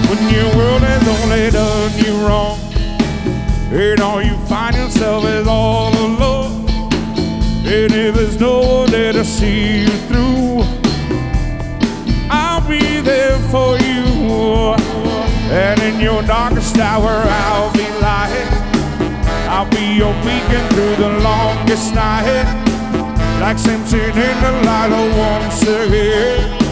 when your world has only done you wrong, and all you find yourself is all alone. And if there's no one there to see you through, I'll be there for you. And in your darkest hour I'll be light. I'll be your beacon through the longest night, like Simpson in the light of once again.